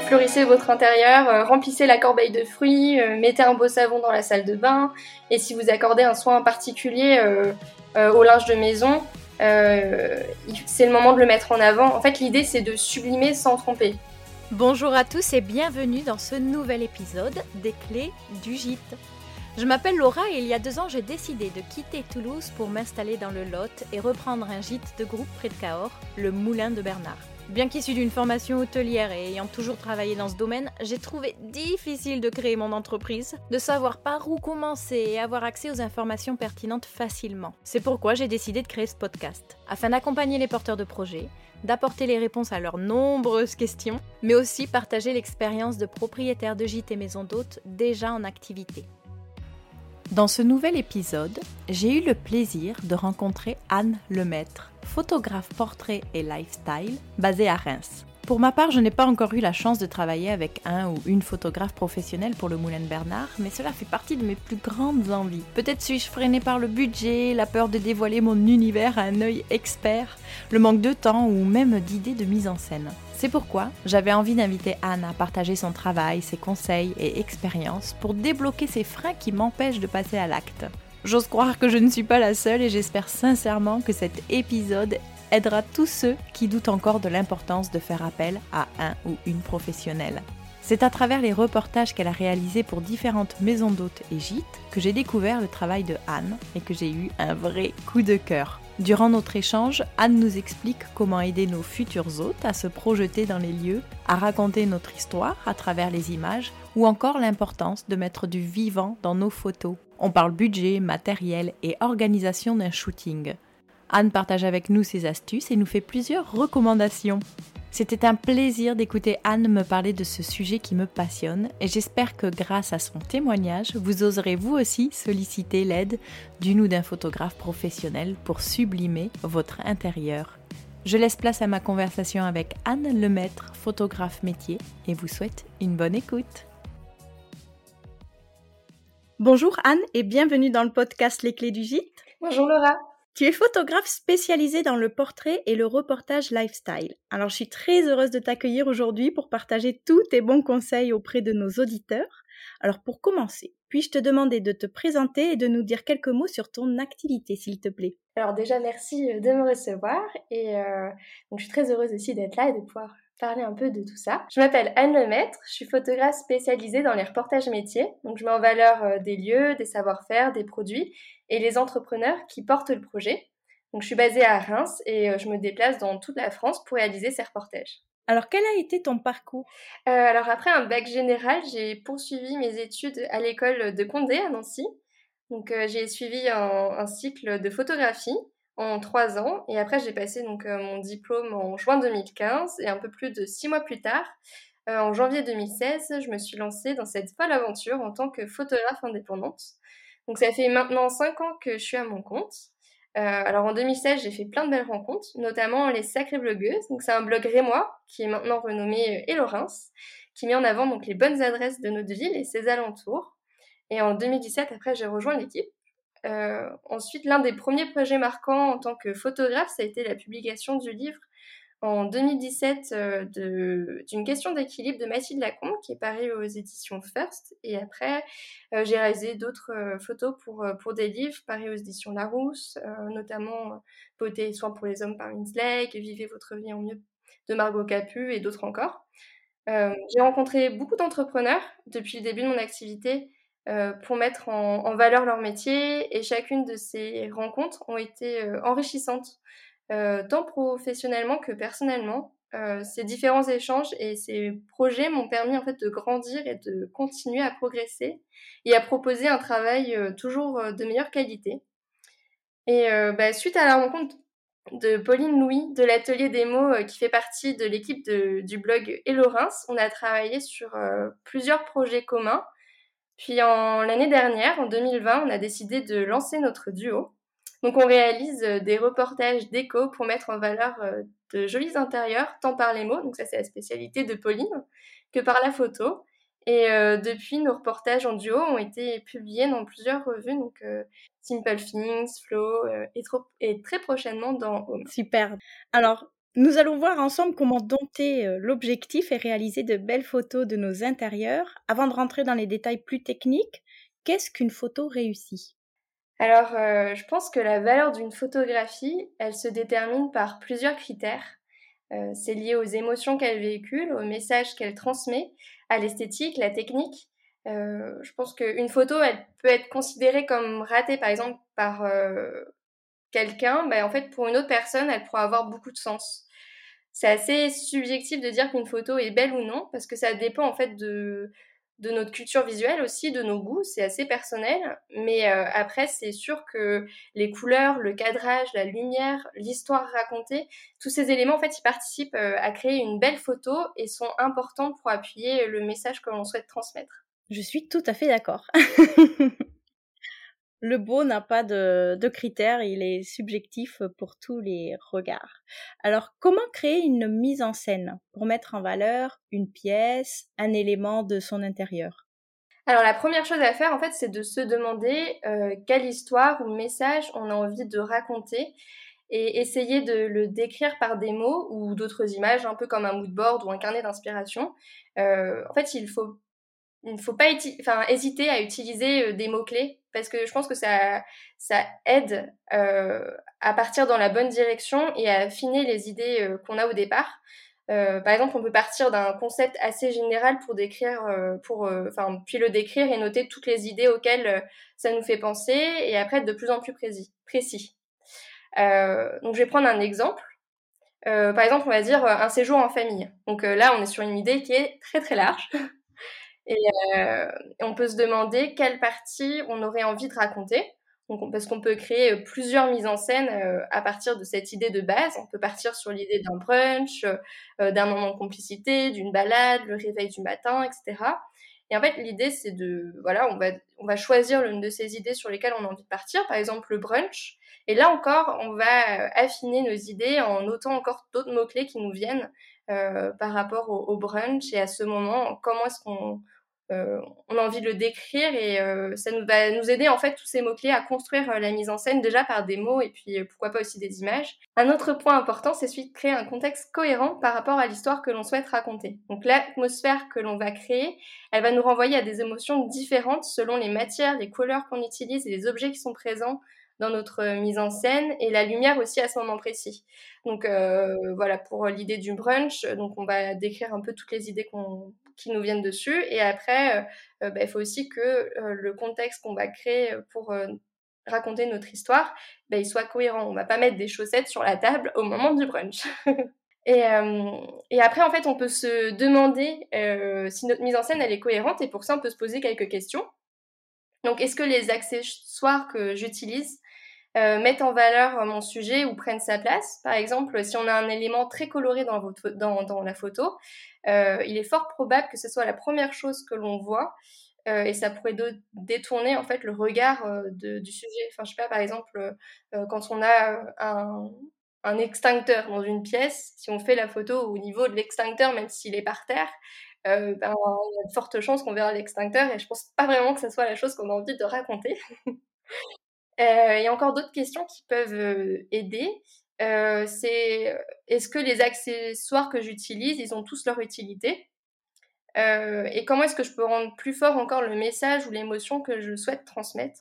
Fleurissez votre intérieur, remplissez la corbeille de fruits, mettez un beau savon dans la salle de bain. Et si vous accordez un soin particulier au linge de maison, c'est le moment de le mettre en avant. En fait, l'idée, c'est de sublimer sans tromper. Bonjour à tous et bienvenue dans ce nouvel épisode des Clés du Gîte. Je m'appelle Laura et il y a 2 ans, j'ai décidé de quitter Toulouse pour m'installer dans le Lot et reprendre un gîte de groupe près de Cahors, le Moulin de Bernard. Bien qu'issue d'une formation hôtelière et ayant toujours travaillé dans ce domaine, j'ai trouvé difficile de créer mon entreprise, de savoir par où commencer et avoir accès aux informations pertinentes facilement. C'est pourquoi j'ai décidé de créer ce podcast, afin d'accompagner les porteurs de projets, d'apporter les réponses à leurs nombreuses questions, mais aussi partager l'expérience de propriétaires de gîtes et maisons d'hôtes déjà en activité. Dans ce nouvel épisode, j'ai eu le plaisir de rencontrer Anne Lemaître, photographe portrait et lifestyle, basée à Reims. Pour ma part, je n'ai pas encore eu la chance de travailler avec un ou une photographe professionnelle pour le Moulin de Bernard, mais cela fait partie de mes plus grandes envies. Peut-être suis-je freinée par le budget, la peur de dévoiler mon univers à un œil expert, le manque de temps ou même d'idées de mise en scène. C'est pourquoi j'avais envie d'inviter Anne à partager son travail, ses conseils et expériences pour débloquer ces freins qui m'empêchent de passer à l'acte. J'ose croire que je ne suis pas la seule et j'espère sincèrement que cet épisode aidera tous ceux qui doutent encore de l'importance de faire appel à un ou une professionnelle. C'est à travers les reportages qu'elle a réalisés pour différentes maisons d'hôtes et gîtes que j'ai découvert le travail de Anne et que j'ai eu un vrai coup de cœur. Durant notre échange, Anne nous explique comment aider nos futurs hôtes à se projeter dans les lieux, à raconter notre histoire à travers les images ou encore l'importance de mettre du vivant dans nos photos. On parle budget, matériel et organisation d'un shooting. Anne partage avec nous ses astuces et nous fait plusieurs recommandations. C'était un plaisir d'écouter Anne me parler de ce sujet qui me passionne et j'espère que grâce à son témoignage, vous oserez vous aussi solliciter l'aide d'une ou d'un photographe professionnel pour sublimer votre intérieur. Je laisse place à ma conversation avec Anne Lemaître, photographe métier, et vous souhaite une bonne écoute. Bonjour Anne et bienvenue dans le podcast Les Clés du Gîte. Bonjour Laura. Tu es photographe spécialisée dans le portrait et le reportage lifestyle. Alors je suis très heureuse de t'accueillir aujourd'hui pour partager tous tes bons conseils auprès de nos auditeurs. Alors pour commencer, puis-je te demander de te présenter et de nous dire quelques mots sur ton activité s'il te plaît? Alors déjà, merci de me recevoir et donc je suis très heureuse aussi d'être là et de pouvoir parler un peu de tout ça. Je m'appelle Anne Lemaître, je suis photographe spécialisée dans les reportages métiers. Donc je mets en valeur des lieux, des savoir-faire, des produits et les entrepreneurs qui portent le projet. Donc je suis basée à Reims et je me déplace dans toute la France pour réaliser ces reportages. Alors quel a été ton parcours? Alors après un bac général, j'ai poursuivi mes études à l'école de Condé à Nancy. Donc j'ai suivi un cycle de photographie en 3 ans et après j'ai passé donc mon diplôme en juin 2015 et un peu plus de 6 mois plus tard, en janvier 2016, je me suis lancée dans cette folle aventure en tant que photographe indépendante. Donc ça fait maintenant 5 ans que je suis à mon compte. Alors en 2016, j'ai fait plein de belles rencontres, notamment les Sacrées Blogueuses. Donc c'est un blog rémois qui est maintenant renommé Hello Reims, qui met en avant donc les bonnes adresses de notre ville et ses alentours. Et en 2017, après, j'ai rejoint l'équipe. Ensuite, l'un des premiers projets marquants en tant que photographe, ça a été la publication du livre en 2017 d'une question d'équilibre de Mathilde Lacombe qui est paru aux éditions First. Et après, j'ai réalisé d'autres photos pour des livres parus aux éditions Larousse, notamment Beauté et soins pour les hommes par Winslake, Vivez votre vie en mieux de Margot Capu et d'autres encore. J'ai rencontré beaucoup d'entrepreneurs depuis le début de mon activité pour mettre en valeur leur métier et chacune de ces rencontres ont été enrichissantes, tant professionnellement que personnellement. Ces différents échanges et ces projets m'ont permis en fait de grandir et de continuer à progresser et à proposer un travail toujours de meilleure qualité. Et suite à la rencontre de Pauline Louis de l'Atelier des mots qui fait partie de l'équipe du blog Hello Reims, on a travaillé sur plusieurs projets communs. Puis l'année dernière, en 2020, on a décidé de lancer notre duo. Donc on réalise des reportages déco pour mettre en valeur de jolis intérieurs, tant par les mots, donc ça c'est la spécialité de Pauline, que par la photo. Et depuis, nos reportages en duo ont été publiés dans plusieurs revues, donc Simple Things, Flow et très prochainement dans Home. Super. Alors, Nous allons voir ensemble comment dompter l'objectif et réaliser de belles photos de nos intérieurs. Avant de rentrer dans les détails plus techniques, qu'est-ce qu'une photo réussie? Alors, je pense que la valeur d'une photographie, elle se détermine par plusieurs critères. C'est lié aux émotions qu'elle véhicule, au message qu'elle transmet, à l'esthétique, la technique. Je pense qu'une photo, elle peut être considérée comme ratée, par exemple, par quelqu'un. En fait, pour une autre personne, elle pourra avoir beaucoup de sens. C'est assez subjectif de dire qu'une photo est belle ou non, parce que ça dépend en fait de notre culture visuelle aussi, de nos goûts, c'est assez personnel. Mais après, c'est sûr que les couleurs, le cadrage, la lumière, l'histoire racontée, tous ces éléments, en fait, ils participent à créer une belle photo et sont importants pour appuyer le message que l'on souhaite transmettre. Je suis tout à fait d'accord. Le beau n'a pas de critères, il est subjectif pour tous les regards. Alors, comment créer une mise en scène pour mettre en valeur une pièce, un élément de son intérieur? Alors la première chose à faire, en fait, c'est de se demander quelle histoire ou message on a envie de raconter et essayer de le décrire par des mots ou d'autres images, un peu comme un mood board ou un carnet d'inspiration. En fait, il ne faut pas hésiter à utiliser des mots-clés parce que je pense que ça aide à partir dans la bonne direction et à affiner les idées qu'on a au départ. Par exemple, on peut partir d'un concept assez général pour décrire, puis le décrire et noter toutes les idées auxquelles ça nous fait penser et après être de plus en plus précis. Donc, je vais prendre un exemple. Par exemple, on va dire un séjour en famille. Donc là, on est sur une idée qui est très très large. Et on peut se demander quelle partie on aurait envie de raconter. Donc, parce qu'on peut créer plusieurs mises en scène à partir de cette idée de base. On peut partir sur l'idée d'un brunch, d'un moment de complicité, d'une balade, le réveil du matin, etc. Et en fait, l'idée, c'est voilà, on va choisir l'une de ces idées sur lesquelles on a envie de partir, par exemple le brunch. Et là encore, on va affiner nos idées en notant encore d'autres mots-clés qui nous viennent par rapport au brunch et à ce moment, comment est-ce on a envie de le décrire et ça va nous aider en fait tous ces mots-clés à construire la mise en scène déjà par des mots et puis pourquoi pas aussi des images. Un autre point important, c'est celui de créer un contexte cohérent par rapport à l'histoire que l'on souhaite raconter. Donc l'atmosphère que l'on va créer, elle va nous renvoyer à des émotions différentes selon les matières, les couleurs qu'on utilise et les objets qui sont présents dans notre mise en scène et la lumière aussi à ce moment précis. Donc voilà pour l'idée du brunch, donc on va décrire un peu toutes les idées qui nous viennent dessus et après il faut aussi que le contexte qu'on va créer pour raconter notre histoire, il soit cohérent. On va pas mettre des chaussettes sur la table au moment du brunch. Et après, en fait, on peut se demander si notre mise en scène, elle est cohérente. Et pour ça, on peut se poser quelques questions. Donc, est-ce que les accessoires que j'utilise mettent en valeur mon sujet ou prennent sa place? Par exemple, si on a un élément très coloré dans la photo, il est fort probable que ce soit la première chose que l'on voit et ça pourrait détourner en fait le regard du sujet. Enfin, je sais pas, par exemple, quand on a un extincteur dans une pièce, si on fait la photo au niveau de l'extincteur, même s'il est par terre, il y a de fortes chances qu'on verra l'extincteur et je pense pas vraiment que ça soit la chose qu'on a envie de raconter. Il y a encore d'autres questions qui peuvent aider. C'est est-ce que les accessoires que j'utilise, ils ont tous leur utilité? Et comment est-ce que je peux rendre plus fort encore le message ou l'émotion que je souhaite transmettre?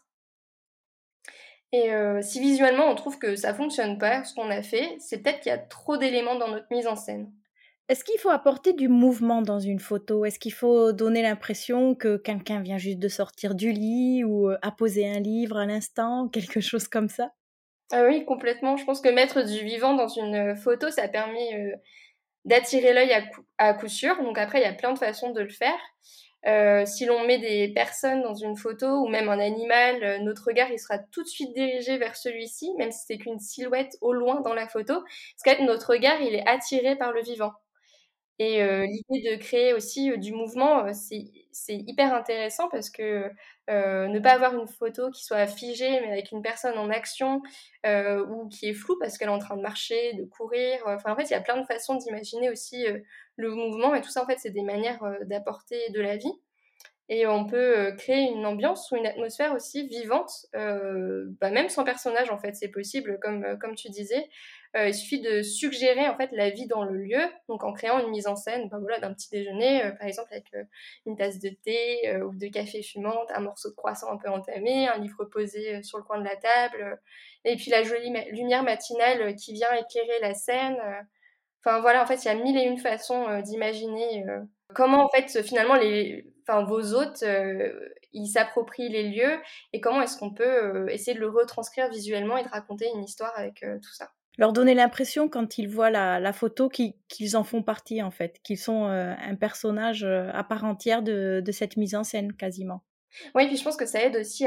Et si visuellement on trouve que ça fonctionne pas, ce qu'on a fait, c'est peut-être qu'il y a trop d'éléments dans notre mise en scène. Est-ce qu'il faut apporter du mouvement dans une photo? Est-ce qu'il faut donner l'impression que quelqu'un vient juste de sortir du lit ou apposer un livre à l'instant, quelque chose comme ça? Ah oui, complètement. Je pense que mettre du vivant dans une photo, ça permet d'attirer l'œil à coup sûr. Donc après, il y a plein de façons de le faire. Si l'on met des personnes dans une photo ou même un animal, notre regard il sera tout de suite dirigé vers celui-ci, même si c'est qu'une silhouette au loin dans la photo. Parce que notre regard, il est attiré par le vivant. Et l'idée de créer aussi du mouvement, c'est hyper intéressant parce que ne pas avoir une photo qui soit figée, mais avec une personne en action ou qui est floue parce qu'elle est en train de marcher, de courir. Enfin, en fait, il y a plein de façons d'imaginer aussi le mouvement et tout ça, en fait, c'est des manières d'apporter de la vie. Et on peut créer une ambiance ou une atmosphère aussi vivante, même sans personnage, en fait, c'est possible, comme tu disais. il suffit de suggérer en fait la vie dans le lieu, donc en créant une mise en scène, ben voilà, d'un petit déjeuner, par exemple avec une tasse de thé ou de café fumante, un morceau de croissant un peu entamé, un livre posé sur le coin de la table, et puis la jolie lumière matinale qui vient éclairer la scène. Enfin voilà, en fait, il y a mille et une façons d'imaginer comment en fait finalement vos hôtes ils s'approprient les lieux et comment est-ce qu'on peut essayer de le retranscrire visuellement et de raconter une histoire avec tout ça. Leur donner l'impression quand ils voient la photo qu'ils en font partie en fait, qu'ils sont un personnage à part entière de cette mise en scène quasiment. Oui, puis je pense que ça aide aussi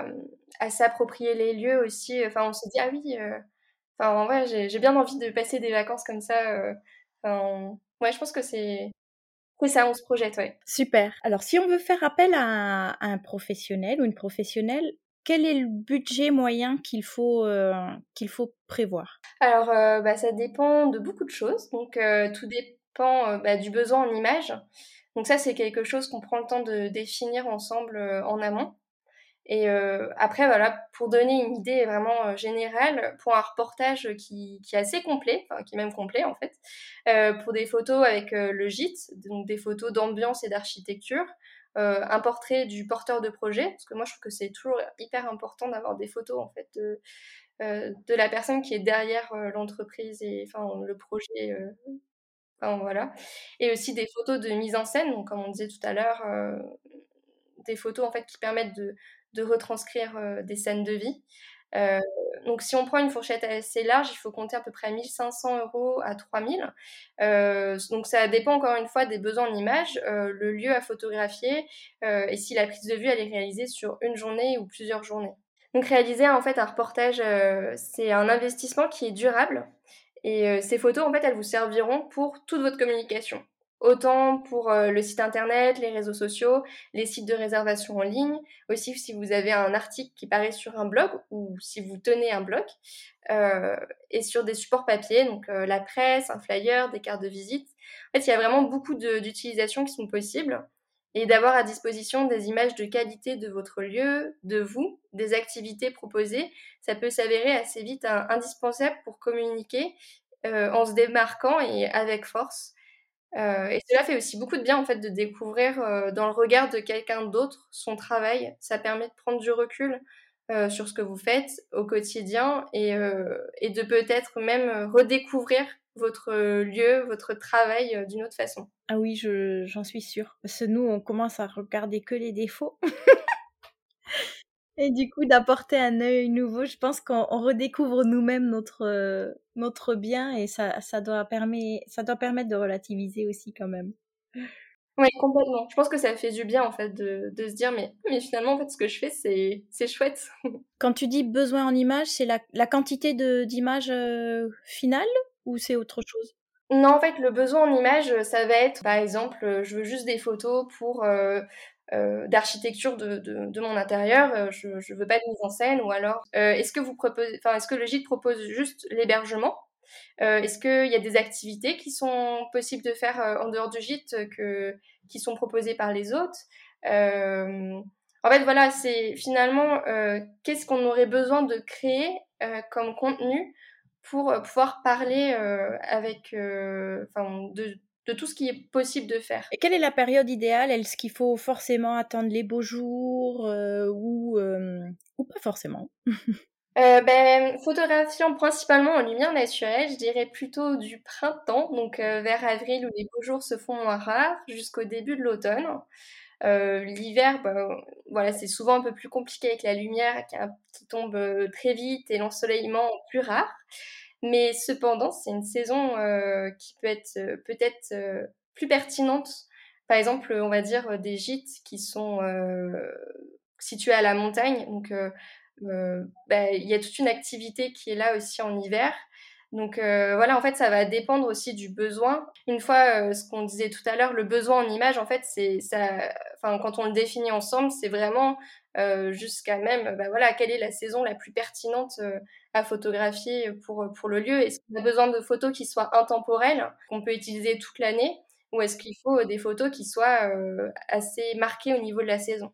à s'approprier les lieux aussi. Enfin, on se dit ah oui, enfin ouais, j'ai bien envie de passer des vacances comme ça. Enfin, ouais, je pense que c'est ça, on se projette, ouais. Super. Alors, si on veut faire appel à un professionnel ou une professionnelle, quel est le budget moyen qu'il faut prévoir? Alors, ça dépend de beaucoup de choses. Donc, tout dépend du besoin en image. Donc ça, c'est quelque chose qu'on prend le temps de définir ensemble en amont. Et après, voilà, pour donner une idée vraiment générale, pour un reportage qui est assez complet, enfin qui est même complet en fait, pour des photos avec le gîte, donc des photos d'ambiance et d'architecture, un portrait du porteur de projet, parce que moi je trouve que c'est toujours hyper important d'avoir des photos en fait de la personne qui est derrière l'entreprise et enfin le projet. Enfin voilà. Et aussi des photos de mise en scène, donc comme on disait tout à l'heure, des photos en fait qui permettent de retranscrire des scènes de vie. Euh, donc si on prend une fourchette assez large, il faut compter à peu près 1 500 € à 3 000. Donc ça dépend encore une fois des besoins en image, le lieu à photographier et si la prise de vue elle est réalisée sur une journée ou plusieurs journées. Donc réaliser en fait un reportage, c'est un investissement qui est durable et ces photos en fait elles vous serviront pour toute votre communication. Autant pour le site internet, les réseaux sociaux, les sites de réservation en ligne, aussi si vous avez un article qui paraît sur un blog ou si vous tenez un blog, euh, et sur des supports papier, donc la presse, un flyer, des cartes de visite. En fait, il y a vraiment beaucoup d'utilisations qui sont possibles et d'avoir à disposition des images de qualité de votre lieu, de vous, des activités proposées, ça peut s'avérer assez vite indispensable pour communiquer en se démarquant et avec force. Et cela fait aussi beaucoup de bien en fait de découvrir dans le regard de quelqu'un d'autre son travail. Ça permet de prendre du recul sur ce que vous faites au quotidien et de peut-être même redécouvrir votre lieu, votre travail d'une autre façon. Ah oui, j'en suis sûre. Parce que nous, on commence à regarder que les défauts. Et du coup, d'apporter un œil nouveau, je pense qu'on redécouvre nous-mêmes notre bien et ça doit permettre de relativiser aussi quand même. Oui, complètement. Je pense que ça fait du bien en fait de se dire mais finalement en fait ce que je fais c'est chouette. Quand tu dis besoin en image, c'est la quantité d'images finales ou c'est autre chose? Non, en fait, le besoin en image, ça va être, par exemple, je veux juste des photos pour d'architecture de mon intérieur. Je veux pas de mise en scène. Ou alors, est-ce que le gîte propose juste l'hébergement? Est-ce qu'il y a des activités qui sont possibles de faire en dehors du gîte qui sont proposées par les hôtes? En fait, voilà, c'est finalement qu'est-ce qu'on aurait besoin de créer comme contenu pour pouvoir parler de tout ce qui est possible de faire. Et quelle est la période idéale? Est-ce qu'il faut forcément attendre les beaux jours ou pas forcément? Photographiant principalement en lumière naturelle, je dirais plutôt du printemps, donc vers avril où les beaux jours se font moins rares, jusqu'au début de l'automne. L'hiver, voilà, c'est souvent un peu plus compliqué avec la lumière qui tombe très vite et l'ensoleillement plus rare. Mais cependant, c'est une saison qui peut être peut-être plus pertinente. Par exemple, on va dire des gîtes qui sont situés à la montagne. Donc, il y a toute une activité qui est là aussi en hiver. Donc voilà, en fait, ça va dépendre aussi du besoin. Une fois, ce qu'on disait tout à l'heure, le besoin en image, en fait, c'est ça. Enfin, quand on le définit ensemble, c'est vraiment jusqu'à même, voilà, quelle est la saison la plus pertinente à photographier pour le lieu. Est-ce qu'on a besoin de photos qui soient intemporelles, qu'on peut utiliser toute l'année, ou est-ce qu'il faut des photos qui soient assez marquées au niveau de la saison?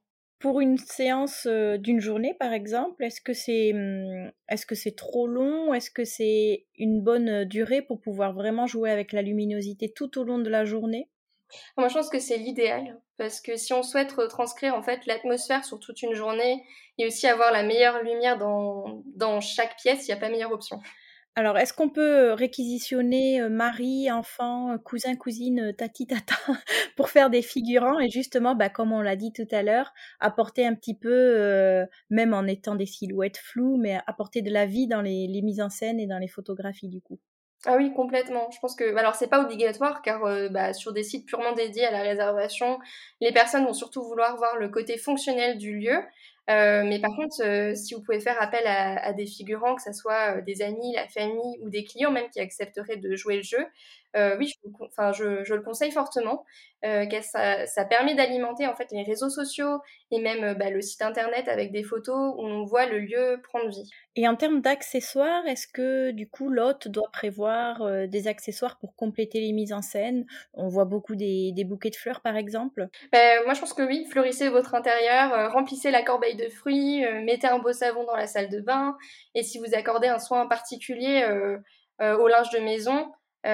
Pour une séance, d'une journée, par exemple, est-ce que c'est trop long? Est-ce que c'est une bonne, durée pour pouvoir vraiment jouer avec la luminosité tout au long de la journée? Moi, je pense que c'est l'idéal parce que si on souhaite retranscrire en fait l'atmosphère sur toute une journée et aussi avoir la meilleure lumière dans chaque pièce, il y a pas meilleure option. Alors, est-ce qu'on peut, réquisitionner, mari, enfant, cousin, cousine, tati, tata pour faire des figurants et justement, bah, comme on l'a dit tout à l'heure, apporter un petit peu, même en étant des silhouettes floues, mais apporter de la vie dans les mises en scène et dans les photographies, du coup? Ah oui, complètement. Je pense que alors c'est pas obligatoire car, bah, sur des sites purement dédiés à la réservation, les personnes vont surtout vouloir voir le côté fonctionnel du lieu. Mais par contre, si vous pouvez faire appel à des figurants, que ça soit, des amis, la famille ou des clients même qui accepteraient de jouer le jeu, oui, je le conseille fortement, car ça permet d'alimenter en fait les réseaux sociaux et même, bah, le site internet avec des photos où on voit le lieu prendre vie. Et en termes d'accessoires, est-ce que du coup l'hôte doit prévoir, des accessoires pour compléter les mises en scène? On voit beaucoup des bouquets de fleurs, par exemple. Moi je pense que oui, fleurissez votre intérieur, remplissez la corbeille de fruits, mettez un beau savon dans la salle de bain et si vous accordez un soin particulier, au linge de maison,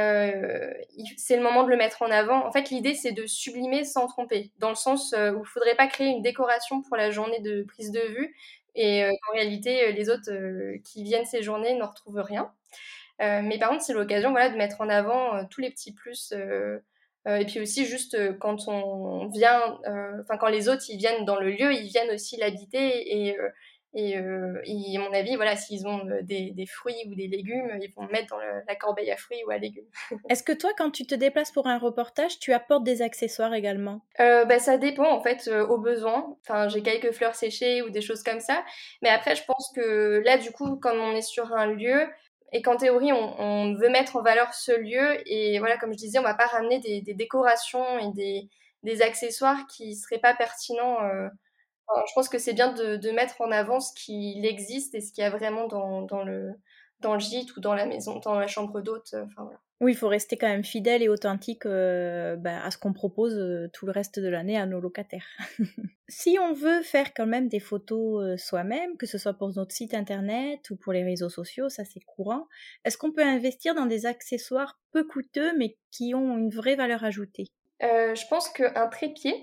il c'est le moment de le mettre en avant. En fait, l'idée, c'est de sublimer sans tromper, dans le sens, où il faudrait pas créer une décoration pour la journée de prise de vue et qu'en réalité, les autres, qui viennent ces journées n'en retrouvent rien. Mais par contre, c'est l'occasion, voilà, de mettre en avant, tous les petits plus, et puis aussi juste, quand on vient, enfin quand les autres, ils viennent dans le lieu, ils viennent aussi l'habiter et à mon avis, voilà, s'ils ont, des fruits ou des légumes, ils vont mettre dans la corbeille à fruits ou à légumes. Est-ce que toi, quand tu te déplaces pour un reportage, tu apportes des accessoires également? Bah, ça dépend en fait, au besoin. Enfin, j'ai quelques fleurs séchées ou des choses comme ça. Mais après, je pense que là, du coup, comme on est sur un lieu et qu'en théorie, on veut mettre en valeur ce lieu et voilà, comme je disais, on va pas ramener des décorations et des accessoires qui seraient pas pertinents, enfin, je pense que c'est bien de mettre en avant ce qu'il existe et ce qu'il y a vraiment dans le gîte ou dans la maison, dans la chambre d'hôte, enfin voilà. Oui, il faut rester quand même fidèle et authentique, bah, à ce qu'on propose, tout le reste de l'année à nos locataires. Si on veut faire quand même des photos, soi-même, que ce soit pour notre site internet ou pour les réseaux sociaux, ça c'est courant, est-ce qu'on peut investir dans des accessoires peu coûteux, mais qui ont une vraie valeur ajoutée? Je pense qu'un trépied,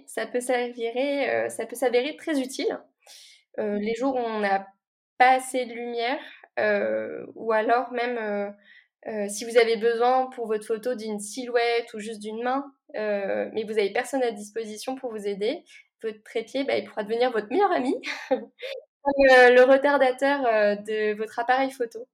ça peut s'avérer très utile. Les jours où on n'a pas assez de lumière, ou alors même, si vous avez besoin pour votre photo d'une silhouette ou juste d'une main, mais vous avez personne à disposition pour vous aider, votre trépied, bah, il pourra devenir votre meilleur ami, comme, le retardateur, de votre appareil photo.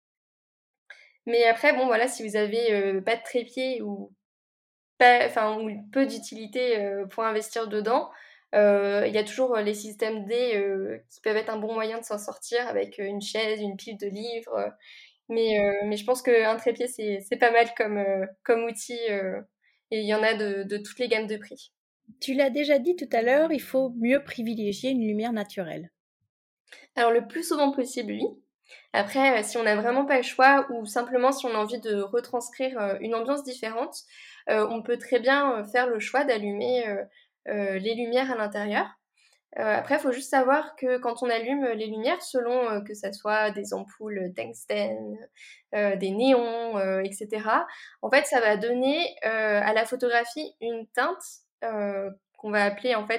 Mais après, bon, voilà, si vous avez, pas de trépied ou pas enfin, ou peu d'utilité, pour investir dedans. Il y a toujours, les systèmes D, qui peuvent être un bon moyen de s'en sortir avec, une chaise, une pile de livres, mais je pense qu'un trépied, c'est pas mal comme outil, et il y en a de toutes les gammes de prix. Tu l'as déjà dit tout à l'heure, il faut mieux privilégier une lumière naturelle. Alors le plus souvent possible, oui. Après, si on n'a vraiment pas le choix ou simplement si on a envie de retranscrire, une ambiance différente, on peut très bien, faire le choix d'allumer, les lumières à l'intérieur. Après, il faut juste savoir que quand on allume les lumières, selon, que ça soit des ampoules tungstène, des néons, et cetera, en fait, ça va donner, à la photographie une teinte, qu'on va appeler en fait,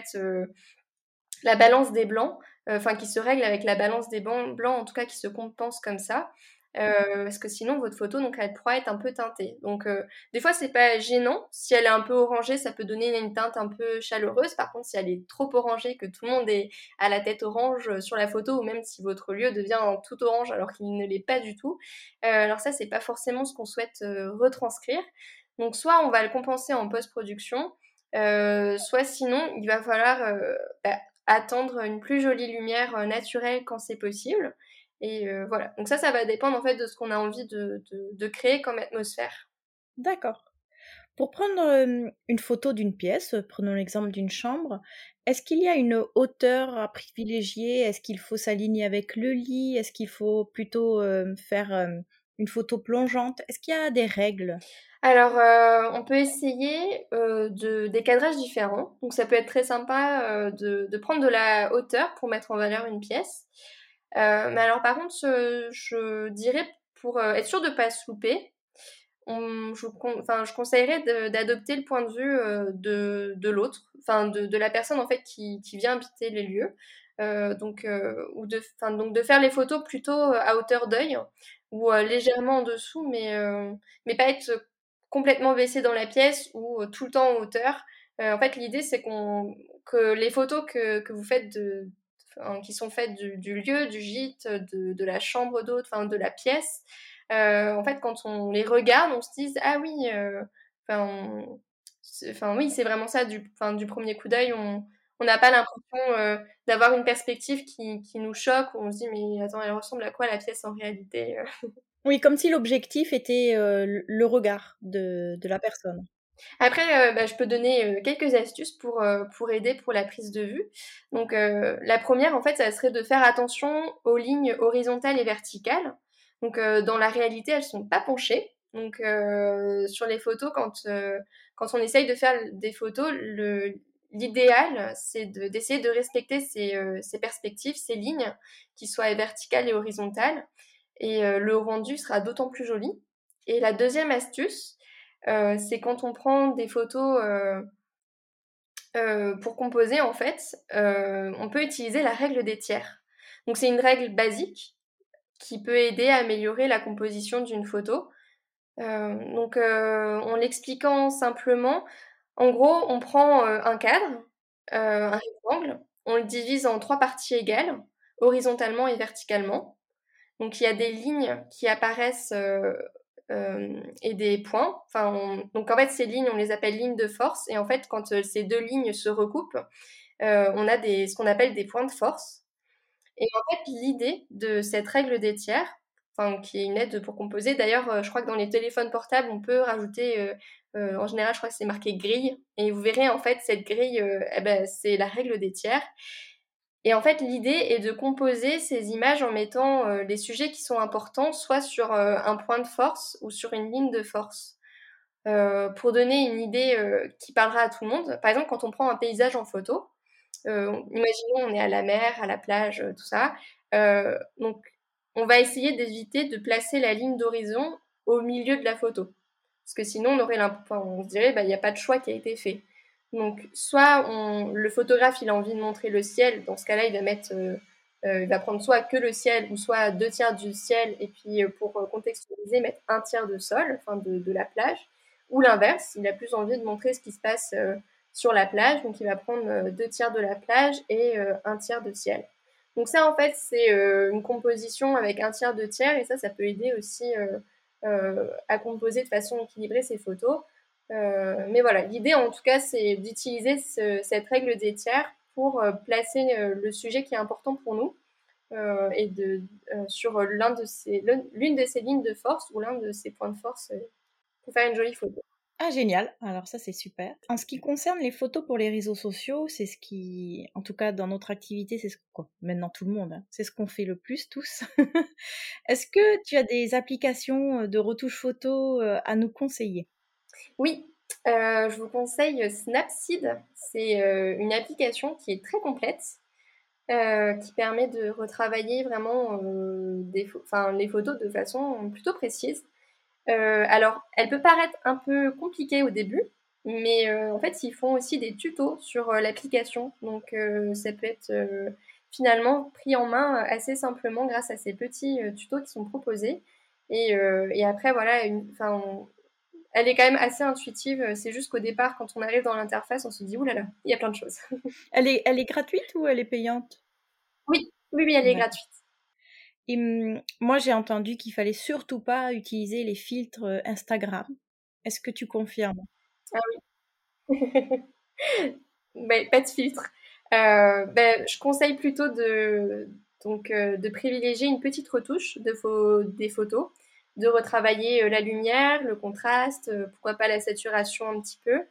la balance des blancs, enfin qui se règle avec la balance des blancs, en tout cas qui se compense comme ça. Parce que sinon votre photo donc elle pourra être un peu teintée. Donc des fois c'est pas gênant, si elle est un peu orangée, ça peut donner une teinte un peu chaleureuse. Par contre, si elle est trop orangée, que tout le monde est à la tête orange, sur la photo ou même si votre lieu devient tout orange alors qu'il ne l'est pas du tout, alors ça c'est pas forcément ce qu'on souhaite, retranscrire. Donc soit on va le compenser en post-production, soit sinon il va falloir, bah, attendre une plus jolie lumière, naturelle quand c'est possible et voilà. Donc ça va dépendre en fait de ce qu'on a envie de créer comme atmosphère. D'accord. Pour prendre, une photo d'une pièce, prenons l'exemple d'une chambre, est-ce qu'il y a une hauteur à privilégier? Est-ce qu'il faut s'aligner avec le lit? Est-ce qu'il faut plutôt, faire, une photo plongeante? Est-ce qu'il y a des règles? Alors, on peut essayer des cadrages différents. Donc, ça peut être très sympa de prendre de la hauteur pour mettre en valeur une pièce. Mais alors, par contre, je dirais pour être sûr de ne pas se louper, je conseillerais d'adopter le point de vue de l'autre, enfin de la personne en fait qui vient habiter les lieux. Donc de faire les photos plutôt à hauteur d'œil ou légèrement en dessous, mais pas être complètement baissé dans la pièce ou tout le temps en hauteur. En fait, l'idée c'est que les photos que vous faites qui sont faites du lieu, du gîte, de la chambre d'hôte, enfin de la pièce, en fait, quand on les regarde, on se dit ah oui, enfin, oui, c'est vraiment ça du premier coup d'œil. On n'a pas l'impression d'avoir une perspective qui nous choque, où on se dit mais attends, elle ressemble à quoi la pièce en réalité? Oui, comme si l'objectif était le regard de la personne. Après, je peux donner quelques astuces pour aider pour la prise de vue. Donc, la première, en fait, ça serait de faire attention aux lignes horizontales et verticales. Donc, dans la réalité, elles sont pas penchées. Donc, sur les photos, quand on essaye de faire des photos, l'idéal, c'est d'essayer de respecter ces perspectives, ces lignes, qui soient verticales et horizontales. Et le rendu sera d'autant plus joli. Et la deuxième astuce, c'est quand on prend des photos pour composer, en fait, on peut utiliser la règle des tiers. Donc c'est une règle basique qui peut aider à améliorer la composition d'une photo. En l'expliquant simplement, en gros, on prend un cadre, un rectangle, on le divise en 3 parties égales, horizontalement et verticalement. Donc il y a des lignes qui apparaissent et des points. Donc en fait ces lignes on les appelle lignes de force et en fait quand ces deux lignes se recoupent, on a ce qu'on appelle des points de force. Et en fait l'idée de cette règle des tiers, qui est une aide pour composer. D'ailleurs je crois que dans les téléphones portables on peut rajouter en général je crois que c'est marqué grille et vous verrez en fait cette grille c'est la règle des tiers. Et en fait, l'idée est de composer ces images en mettant les sujets qui sont importants soit sur un point de force ou sur une ligne de force. Pour donner une idée qui parlera à tout le monde, par exemple, quand on prend un paysage en photo, imaginons on est à la mer, à la plage, tout ça. Donc, on va essayer d'éviter de placer la ligne d'horizon au milieu de la photo. Parce que sinon, on se dirait, il n'y a pas de choix qui a été fait. Donc, soit le photographe, il a envie de montrer le ciel. Dans ce cas-là, il va prendre soit que le ciel ou soit 2 tiers du ciel. Et puis, pour contextualiser, mettre 1 tiers de sol, de la plage. Ou l'inverse, il a plus envie de montrer ce qui se passe sur la plage. Donc, il va prendre 2 tiers de la plage et 1 tiers de ciel. Donc ça, en fait, c'est une composition avec 1 tiers, 2 tiers. Et ça peut aider aussi à composer de façon équilibrée ces photos. Mais voilà, l'idée en tout cas, c'est d'utiliser cette règle des tiers pour placer le sujet qui est important pour nous et sur l'une de ces lignes de force ou l'un de ces points de force pour faire une jolie photo. Ah génial, alors ça c'est super. En ce qui concerne les photos pour les réseaux sociaux, c'est ce qui, en tout cas dans notre activité, c'est quoi, maintenant tout le monde, hein, c'est ce qu'on fait le plus tous. Est-ce que tu as des applications de retouche photo à nous conseiller? Oui, je vous conseille Snapseed. C'est une application qui est très complète, qui permet de retravailler vraiment les photos de façon plutôt précise. Alors, elle peut paraître un peu compliquée au début, mais en fait, ils font aussi des tutos sur l'application. Donc, ça peut être finalement pris en main assez simplement grâce à ces petits tutos qui sont proposés. Et après, voilà, elle est quand même assez intuitive. C'est juste qu'au départ, quand on arrive dans l'interface, on se dit, ouh là là, il y a plein de choses. Elle est gratuite ou elle est payante? Oui, oui, oui, elle est gratuite. Et moi, j'ai entendu qu'il fallait surtout pas utiliser les filtres Instagram. Est-ce que tu confirmes? Ah oui. Pas de filtre. Je conseille plutôt de privilégier une petite retouche des photos, de retravailler la lumière, le contraste, pourquoi pas la saturation un petit peu.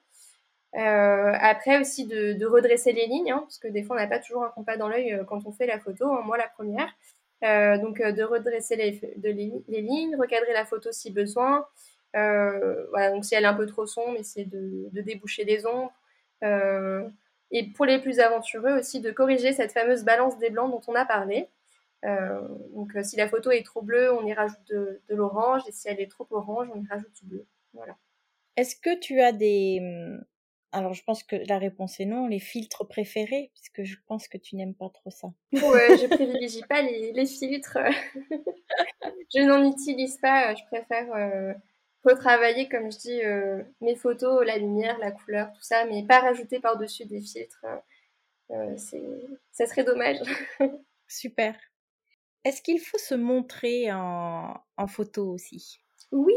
Après aussi de redresser les lignes, hein, parce que des fois on n'a pas toujours un compas dans l'œil quand on fait la photo, hein, moi la première. De redresser les lignes, recadrer la photo si besoin. Voilà, donc si elle est un peu trop sombre, essayer de déboucher les ombres. Et pour les plus aventureux aussi, de corriger cette fameuse balance des blancs dont on a parlé. Si la photo est trop bleue, on y rajoute de l'orange, et si elle est trop orange, on y rajoute du bleu. Voilà. Est-ce que tu as des... Alors, je pense que la réponse est non, les filtres préférés, puisque je pense que tu n'aimes pas trop ça. Ouais, je privilégie pas les filtres. Je n'en utilise pas, je préfère retravailler, comme je dis, mes photos, la lumière, la couleur, tout ça, mais pas rajouter par-dessus des filtres. Ça serait dommage. Super. Est-ce qu'il faut se montrer en photo aussi ? Oui.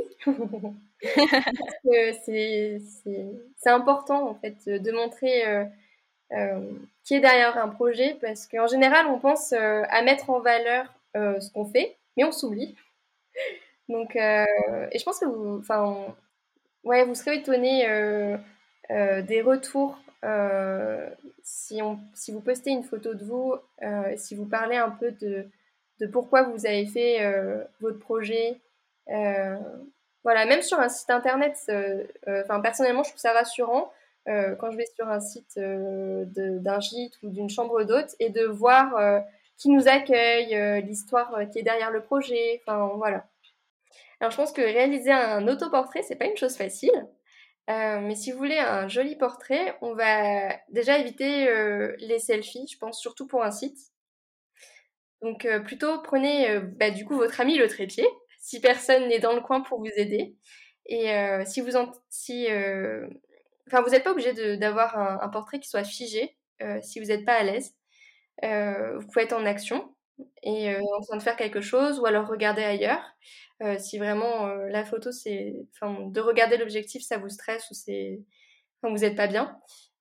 C'est important, en fait, de montrer qui est derrière un projet, parce qu'en général, on pense à mettre en valeur ce qu'on fait, mais on s'oublie. Donc, et je pense que vous serez étonné des retours si vous postez une photo de vous, si vous parlez un peu de pourquoi vous avez fait votre projet. Voilà, même sur un site internet, personnellement, je trouve ça rassurant quand je vais sur un site d'un gîte ou d'une chambre d'hôte et de voir qui nous accueille, l'histoire qui est derrière le projet. Enfin, voilà. Alors, je pense que réaliser un autoportrait, c'est pas une chose facile. Mais si vous voulez un joli portrait, on va déjà éviter les selfies, je pense, surtout pour un site. Donc, plutôt prenez du coup votre ami le trépied, si personne n'est dans le coin pour vous aider. Et vous n'êtes pas obligé d'avoir un portrait qui soit figé, si vous n'êtes pas à l'aise. Vous pouvez être en action et en train de faire quelque chose, ou alors regarder ailleurs. Si vraiment la photo, de regarder l'objectif, ça vous stresse ou vous n'êtes pas bien.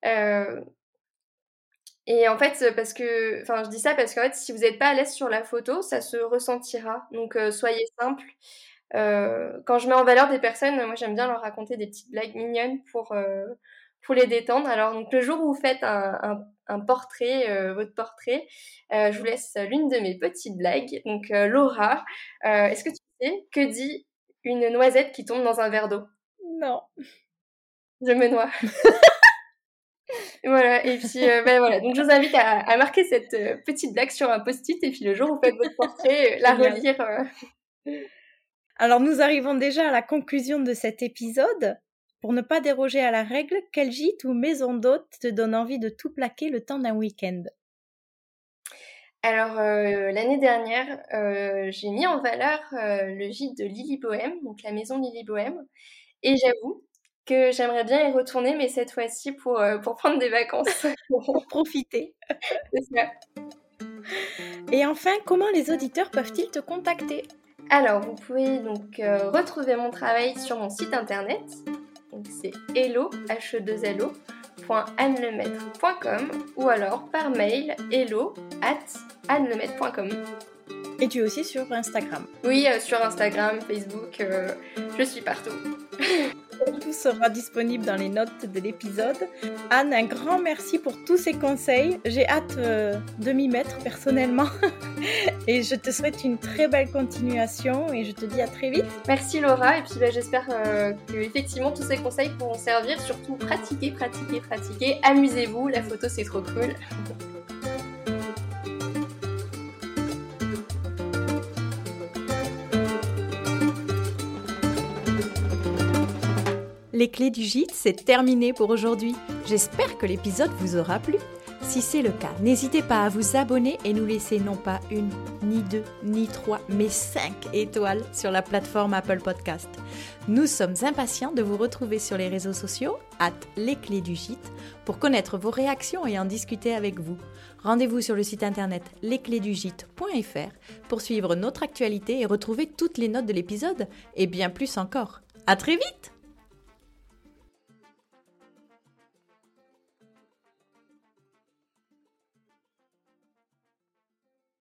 Et en fait, je dis ça parce qu'en fait, si vous n'êtes pas à l'aise sur la photo, ça se ressentira. Donc, soyez simple. Quand je mets en valeur des personnes, moi, j'aime bien leur raconter des petites blagues mignonnes pour les détendre. Alors, donc, le jour où vous faites un portrait, votre portrait, je vous laisse l'une de mes petites blagues. Donc, Laura, est-ce que tu sais que dit une noisette qui tombe dans un verre d'eau ? Non. Je me noie. Voilà, et puis voilà. Donc je vous invite à marquer cette petite blague sur un post-it, et puis le jour où vous faites votre portrait, la relire. Alors nous arrivons déjà à la conclusion de cet épisode. Pour ne pas déroger à la règle, quel gîte ou maison d'hôte te donne envie de tout plaquer le temps d'un week-end ? Alors l'année dernière, j'ai mis en valeur le gîte de Lily Bohème, donc la maison Lily Bohème, et j'avoue que j'aimerais bien y retourner, mais cette fois-ci pour prendre des vacances. Pour profiter. C'est ça. Et enfin, comment les auditeurs peuvent-ils te contacter ? Alors, vous pouvez donc retrouver mon travail sur mon site internet. Donc c'est hello.annelemaitre.com ou alors par mail hello@annelemaitre.com. Et tu es aussi sur Instagram ? Oui, sur Instagram, Facebook, je suis partout. Tout sera disponible dans les notes de l'épisode. Anne, un grand merci pour tous ces conseils. J'ai hâte de m'y mettre personnellement. Et je te souhaite une très belle continuation et je te dis à très vite. Merci Laura, et puis j'espère que effectivement tous ces conseils pourront servir. Surtout pratiquez. Amusez-vous, la photo c'est trop cool. Les clés du gîte, c'est terminé pour aujourd'hui. J'espère que l'épisode vous aura plu. Si c'est le cas, n'hésitez pas à vous abonner et nous laisser non pas 1, ni 2, ni 3, mais 5 étoiles sur la plateforme Apple Podcast. Nous sommes impatients de vous retrouver sur les réseaux sociaux, @lesclésdugîte, pour connaître vos réactions et en discuter avec vous. Rendez-vous sur le site internet lesclésdugîte.fr pour suivre notre actualité et retrouver toutes les notes de l'épisode, et bien plus encore. À très vite!